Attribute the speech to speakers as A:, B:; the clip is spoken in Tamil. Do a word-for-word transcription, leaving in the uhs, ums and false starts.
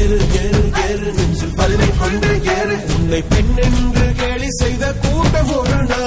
A: ஏறு ஏறு ஏறு நெஞ்சில் பதினை கொண்டு ஏறு உன்னை பெண் என்று கேலி செய்த கூட்டம் ஒரு நாள்